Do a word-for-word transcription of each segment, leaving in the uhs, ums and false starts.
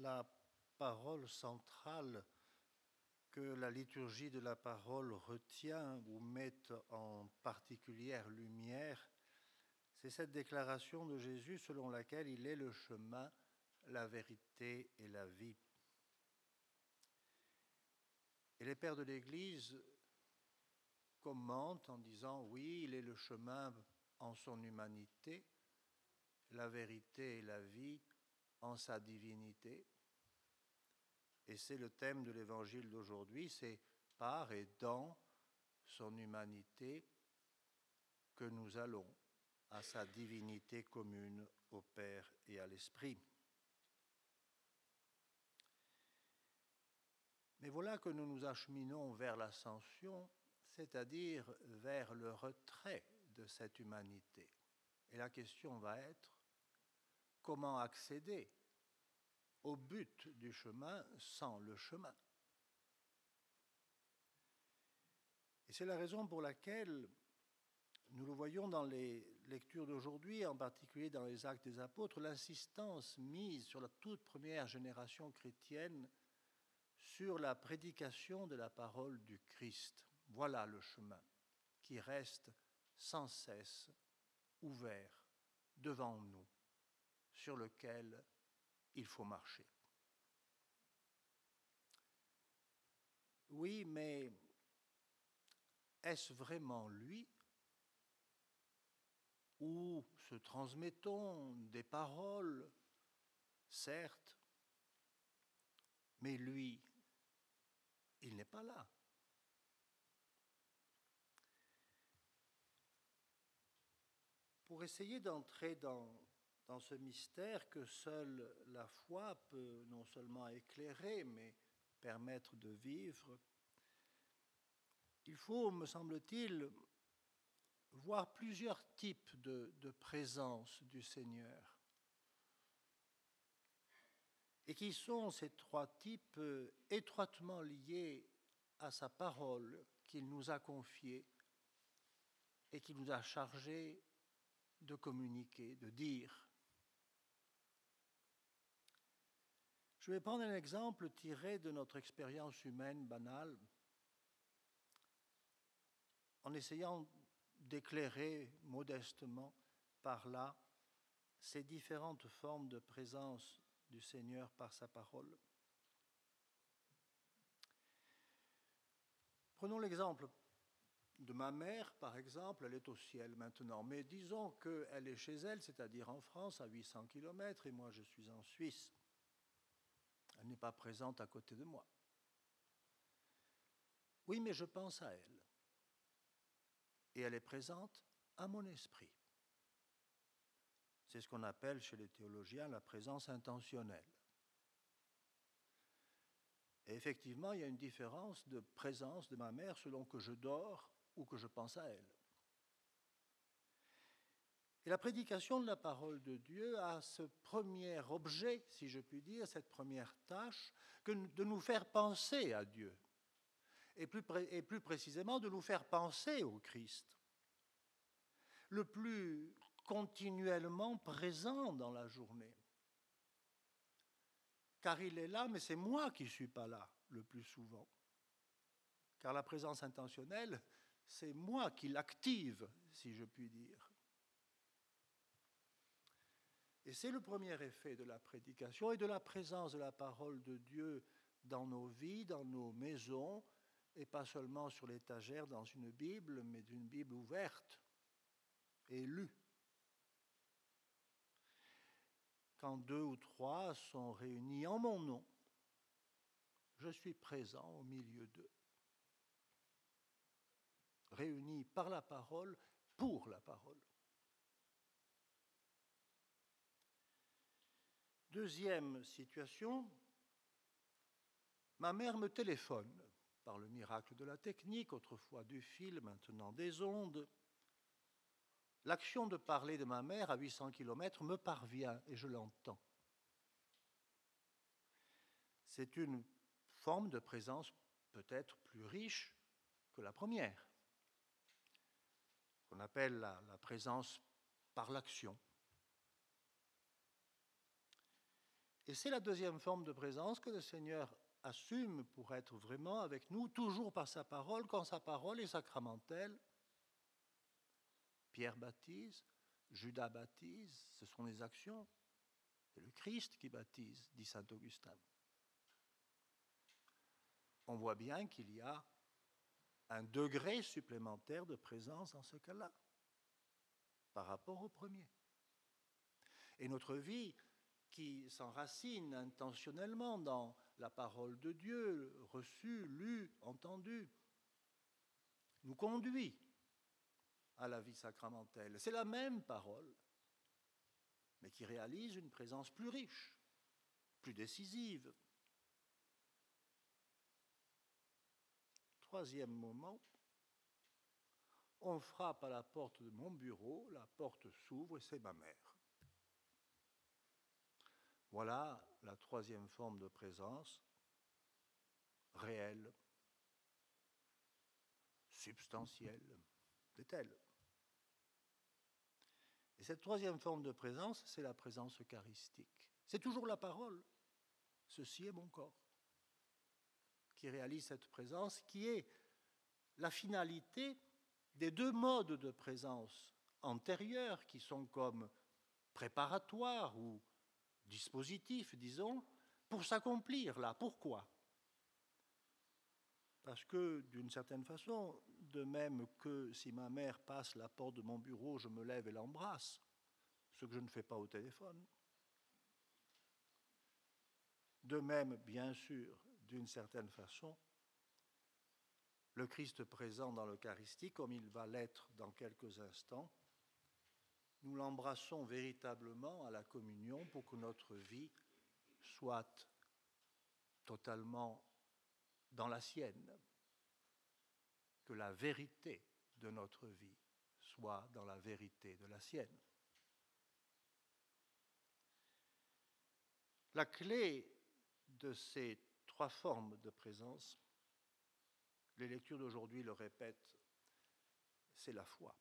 la parole centrale que la liturgie de la parole retient ou met en particulière lumière, c'est cette déclaration de Jésus selon laquelle il est le chemin, la vérité et la vie. Et les pères de l'Église commentent en disant, oui, il est le chemin en son humanité, la vérité et la vie en sa divinité. Et c'est le thème de l'évangile d'aujourd'hui, c'est par et dans son humanité que nous allons à sa divinité commune au Père et à l'Esprit. Mais voilà que nous nous acheminons vers l'ascension, c'est-à-dire vers le retrait de cette humanité. Et la question va être, comment accéder au but du chemin sans le chemin? Et c'est la raison pour laquelle nous le voyons dans les lectures d'aujourd'hui, en particulier dans les Actes des Apôtres, l'insistance mise sur la toute première génération chrétienne sur la prédication de la parole du Christ. Voilà le chemin qui reste sans cesse ouvert devant nous, sur lequel il faut marcher. Oui, mais est-ce vraiment lui? Où se transmettons des paroles, certes, mais lui, il n'est pas là. Pour essayer d'entrer dans, dans ce mystère que seule la foi peut non seulement éclairer, mais permettre de vivre, il faut, me semble-t-il, voir plusieurs types de, de présence du Seigneur. Et qui sont ces trois types étroitement liés à sa parole qu'il nous a confiée et qu'il nous a chargé de communiquer, de dire. Je vais prendre un exemple tiré de notre expérience humaine banale, en essayant d'éclairer modestement par là ces différentes formes de présence du Seigneur par sa parole. Prenons l'exemple de ma mère, par exemple, elle est au ciel maintenant, mais disons qu'elle est chez elle, c'est-à-dire en France, à huit cents kilomètres, et moi je suis en Suisse. Elle n'est pas présente à côté de moi. Oui, mais je pense à elle. Et elle est présente à mon esprit. C'est ce qu'on appelle chez les théologiens la présence intentionnelle. Et effectivement, il y a une différence de présence de ma mère selon que je dors ou que je pense à elle. Et la prédication de la parole de Dieu a ce premier objet, si je puis dire, cette première tâche, que de nous faire penser à Dieu. Et plus, pré- et plus précisément, de nous faire penser au Christ. Le plus continuellement présent dans la journée. Car il est là, mais c'est moi qui ne suis pas là le plus souvent. Car la présence intentionnelle, c'est moi qui l'active, si je puis dire. Et c'est le premier effet de la prédication et de la présence de la parole de Dieu dans nos vies, dans nos maisons, et pas seulement sur l'étagère dans une Bible, mais d'une Bible ouverte et lue. Quand deux ou trois sont réunis en mon nom, je suis présent au milieu d'eux. Réunis par la parole, pour la parole. Deuxième situation, ma mère me téléphone par le miracle de la technique, autrefois du fil, maintenant des ondes. L'action de parler de ma mère à huit cents kilomètres me parvient et je l'entends. C'est une forme de présence peut-être plus riche que la première, qu'on appelle la, la présence par l'action. Et c'est la deuxième forme de présence que le Seigneur assume pour être vraiment avec nous, toujours par sa parole, quand sa parole est sacramentelle. Pierre baptise, Judas baptise, ce sont les actions. C'est le Christ qui baptise, dit saint Augustin. On voit bien qu'il y a un degré supplémentaire de présence dans ce cas-là, par rapport au premier. Et notre vie, qui s'enracine intentionnellement dans la parole de Dieu, reçue, lue, entendue, nous conduit à la vie sacramentelle. C'est la même parole, mais qui réalise une présence plus riche, plus décisive. Troisième moment, on frappe à la porte de mon bureau, la porte s'ouvre et c'est ma mère. Voilà la troisième forme de présence, réelle, substantielle, c'est elle. Et cette troisième forme de présence, c'est la présence eucharistique. C'est toujours la parole. Ceci est mon corps, qui réalise cette présence, qui est la finalité des deux modes de présence antérieurs, qui sont comme préparatoires ou dispositifs, disons, pour s'accomplir là. Pourquoi ? Parce que, d'une certaine façon, de même que si ma mère passe la porte de mon bureau, je me lève et l'embrasse, ce que je ne fais pas au téléphone. De même, bien sûr, d'une certaine façon, le Christ présent dans l'Eucharistie, comme il va l'être dans quelques instants, nous l'embrassons véritablement à la communion pour que notre vie soit totalement dans la sienne, que la vérité de notre vie soit dans la vérité de la sienne. La clé de ces trois formes de présence, les lectures d'aujourd'hui le répètent, c'est la foi.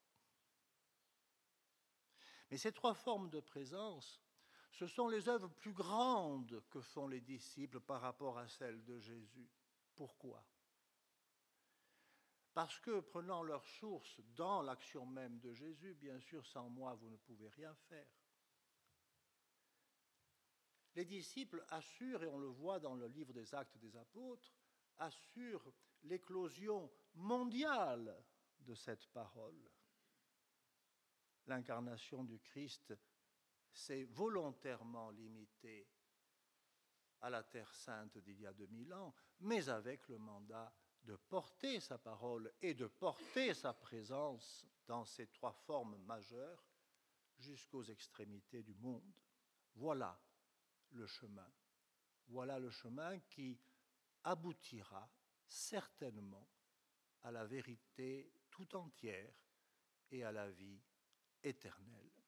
Mais ces trois formes de présence, ce sont les œuvres plus grandes que font les disciples par rapport à celles de Jésus. Pourquoi ? Parce que, prenant leur source dans l'action même de Jésus, bien sûr, sans moi, vous ne pouvez rien faire. Les disciples assurent, et on le voit dans le livre des Actes des Apôtres, assurent l'éclosion mondiale de cette parole. L'incarnation du Christ s'est volontairement limitée à la Terre Sainte d'il y a deux mille ans, mais avec le mandat de porter sa parole et de porter sa présence dans ces trois formes majeures jusqu'aux extrémités du monde. Voilà le chemin. Voilà le chemin qui aboutira certainement à la vérité tout entière et à la vie éternelle.